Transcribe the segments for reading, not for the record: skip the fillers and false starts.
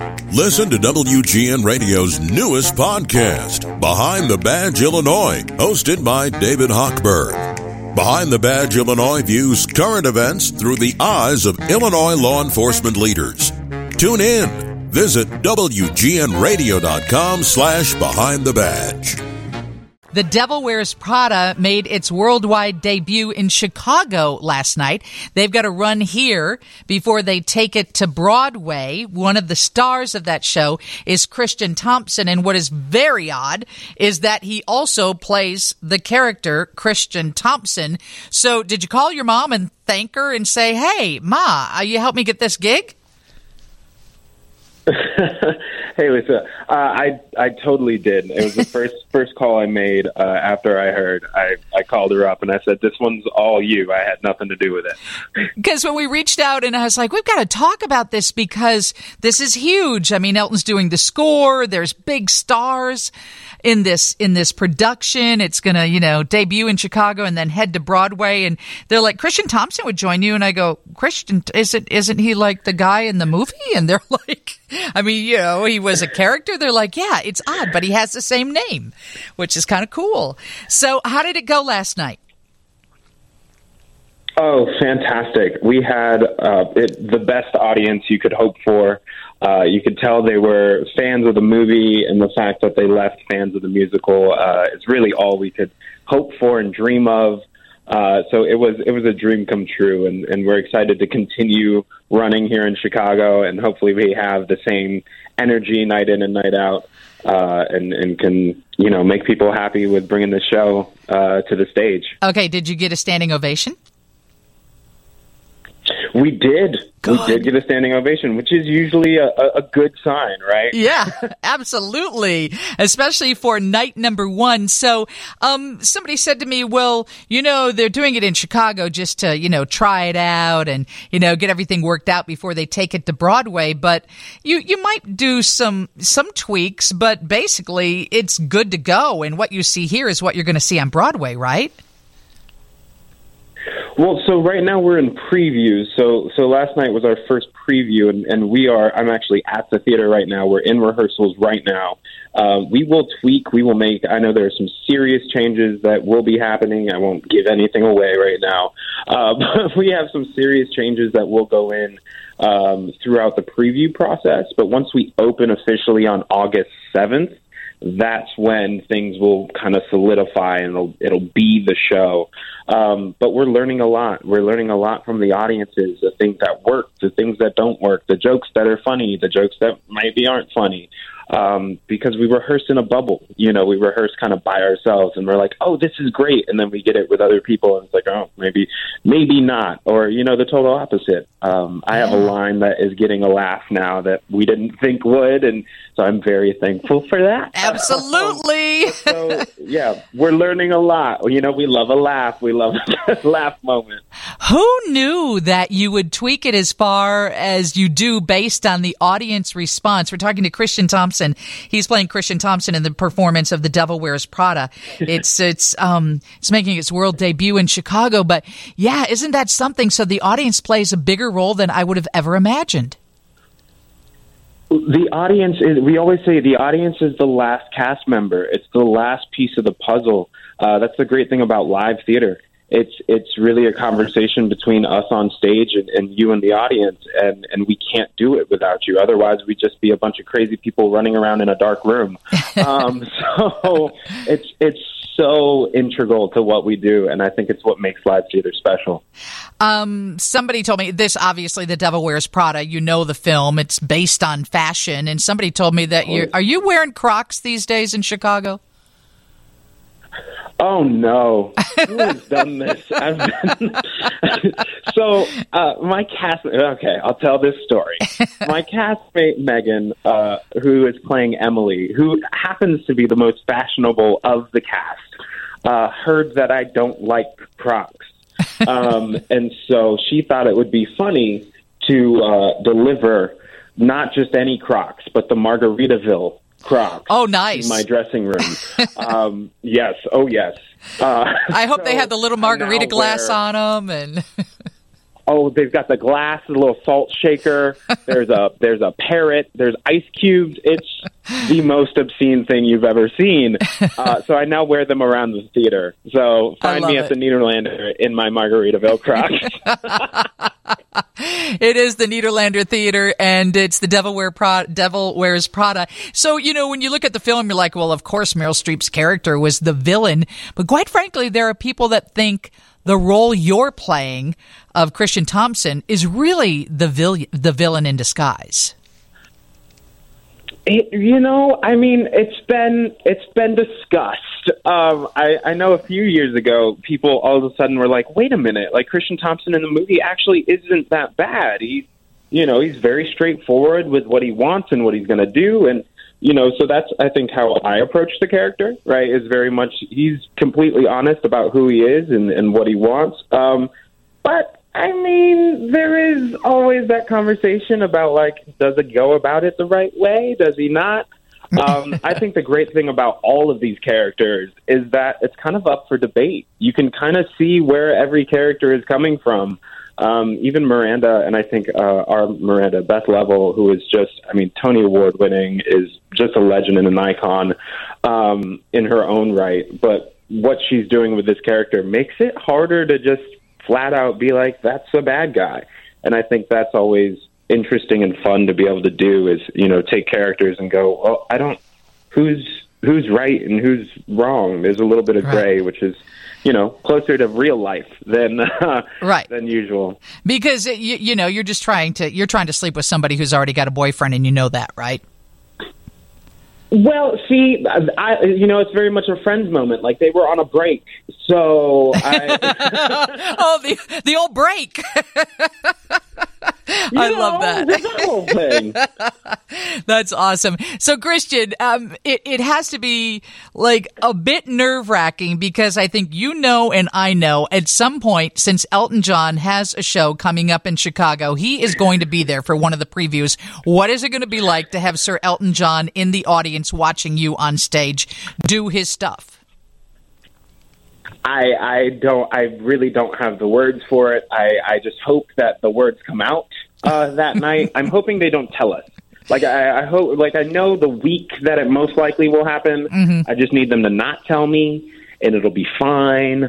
Listen to WGN Radio's newest podcast, Behind the Badge Illinois, hosted by David Hochberg. Behind the Badge Illinois views current events through the eyes of Illinois law enforcement leaders. Tune in. Visit WGNRadio.com/Behind the Badge. The Devil Wears Prada made its worldwide debut in Chicago last night. They've got a run here before they take it to Broadway. One of the stars of that show is Christian Thompson, and what is very odd is that he also plays the character Christian Thompson. So did you call your mom and thank her and say, "Hey, Ma, you helped me get this gig"? Hey, Lisa, I totally did. It was the first call I made after I heard. I called her up and I said, "This one's all you. I had nothing to do with it." Because when we reached out and I was like, we've got to talk about this because this is huge. I mean, Elton's doing the score. There's big stars in this production. It's going to, debut in Chicago and then head to Broadway. And they're like, Christian Thompson would join you. And I go, Christian, isn't he like the guy in the movie? And they're like, I mean, he was a character. They're like, yeah, it's odd, but he has the same name, which is kind of cool. So how did it go last night? Oh, fantastic. We had the best audience you could hope for. You could tell they were fans of the movie, and the fact that they left fans of the musical is really all we could hope for and dream of. So it was a dream come true, and we're excited to continue running here in Chicago, and hopefully we have the same energy night in and night out, and can make people happy with bringing the show to the stage. Okay, did you get a standing ovation? We did. Good. We did get a standing ovation, which is usually a good sign, right? Yeah, absolutely, especially for night number one. So somebody said to me, well, they're doing it in Chicago just to, try it out and, get everything worked out before they take it to Broadway. But you might do some tweaks, but basically it's good to go. And what you see here is what you're going to see on Broadway, right? Well, so right now we're in previews. So last night was our first preview, and I'm actually at the theater right now. We're in rehearsals right now. We will tweak. We will make, I know there are some serious changes that will be happening. I won't give anything away right now. But we have some serious changes that will go in throughout the preview process. But once we open officially on August 7th, that's when things will kind of solidify and it'll be the show. But we're learning a lot. We're learning a lot from the audiences, the things that work, the things that don't work, the jokes that are funny, the jokes that maybe aren't funny. Because we rehearse in a bubble. We rehearse kind of by ourselves, and we're like, oh, this is great. And then we get it with other people, and it's like, oh, maybe not. Or, the total opposite. I have a line that is getting a laugh now that we didn't think would, and so I'm very thankful for that. Absolutely. So, yeah, we're learning a lot. We love a laugh. We love a laugh moment. Who knew that you would tweak it as far as you do based on the audience response? We're talking to Christian Thompson. He's playing Christian Thompson in the performance of The Devil Wears Prada. It's making its world debut in Chicago, but yeah, isn't that something? So the audience plays a bigger role than I would have ever imagined. The audience we always say the audience is the last cast member. It's the last piece of the puzzle. That's the great thing about live theater. It's really a conversation between us on stage and you and the audience, and we can't do it without you. Otherwise, we'd just be a bunch of crazy people running around in a dark room. So it's so integral to what we do, and I think it's what makes live theater special. Somebody told me this, obviously, The Devil Wears Prada, the film, it's based on fashion, and somebody told me that are you wearing Crocs these days in Chicago? Oh, no. Who has done this? So my okay, I'll tell this story. My castmate, Megan, who is playing Emily, who happens to be the most fashionable of the cast, heard that I don't like Crocs. And so she thought it would be funny to deliver not just any Crocs, but the Margaritaville Crocs. Oh, nice. In my dressing room. Yes. Oh, yes. I hope they had the little margarita glass on them. And they've got the glass, the little salt shaker. There's a parrot. There's ice cubes. It's the most obscene thing you've ever seen. So I now wear them around the theater. So find me at the Nederlander in my Margaritaville Crocs. It is the Nederlander Theater, and it's the Devil Wears Prada. So, when you look at the film, you're like, well, of course Meryl Streep's character was the villain. But quite frankly, there are people that think the role you're playing of Christian Thompson is really the villain in disguise. It's been discussed. I know a few years ago, people all of a sudden were like, wait a minute, like Christian Thompson in the movie actually isn't that bad. He's very straightforward with what he wants and what he's going to do. And, so that's, I think, how I approach the character, right, is very much he's completely honest about who he is and what he wants. But there is always that conversation about, like, does it go about it the right way? Does he not? I think the great thing about all of these characters is that it's kind of up for debate. You can kind of see where every character is coming from. Even Miranda, and I think our Miranda, Beth Level, who is just, Tony Award winning, is just a legend and an icon in her own right. But what she's doing with this character makes it harder to just flat out be like, that's a bad guy. And I think that's always interesting and fun to be able to do is, take characters and go, well, who's right and who's wrong? There's a little bit of gray, which is, closer to real life than than usual. Because you're just trying to sleep with somebody who's already got a boyfriend, and you know that, right? Well, see, it's very much a Friends moment. Like, they were on a break, so the old break. I love that. The whole thing. That's awesome. So, Christian, it has to be like a bit nerve-wracking because I think and I know at some point, since Elton John has a show coming up in Chicago, he is going to be there for one of the previews. What is it going to be like to have Sir Elton John in the audience watching you on stage do his stuff? I really don't have the words for it. I just hope that the words come out that night. I'm hoping they don't tell us. Like, I hope, like, I know the week that it most likely will happen. Mm-hmm. I just need them to not tell me, and it'll be fine.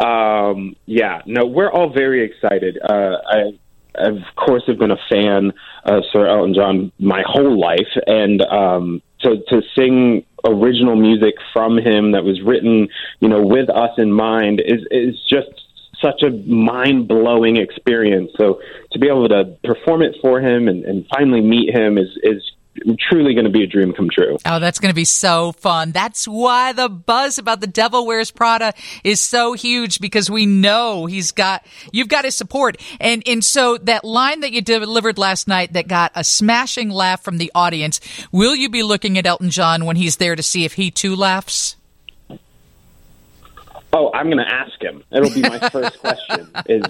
We're all very excited. I, of course, have been a fan of Sir Elton John my whole life, and to sing original music from him that was written, with us in mind is just such a mind-blowing experience. So to be able to perform it for him and finally meet him is truly going to be a dream come true. Oh, that's going to be so fun. That's why the buzz about The Devil Wears Prada is so huge, because we know you've got his support. And so that line that you delivered last night that got a smashing laugh from the audience, will you be looking at Elton John when he's there to see if he too laughs? Oh, I'm going to ask him. It'll be my first question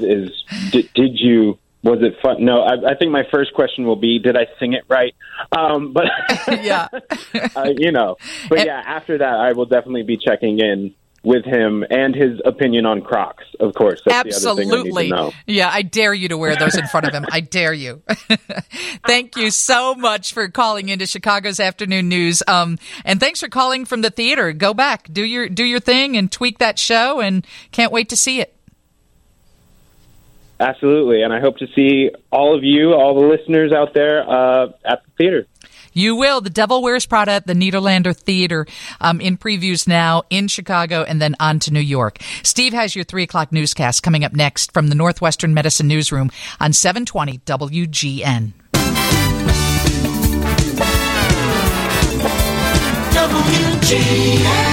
was it fun? No, I think my first question will be, did I sing it right? But yeah, But after that, I will definitely be checking in with him and his opinion on Crocs, of course. That's absolutely. The other thing I need to know. Yeah, I dare you to wear those in front of him. I dare you. Thank you so much for calling into Chicago's Afternoon News. And thanks for calling from the theater. Go back, do your thing, and tweak that show. And can't wait to see it. Absolutely, and I hope to see all of you, all the listeners out there at the theater. You will. The Devil Wears Prada at the Nederlander Theater in previews now in Chicago and then on to New York. Steve has your 3 o'clock newscast coming up next from the Northwestern Medicine Newsroom on 720 WGN. WGN.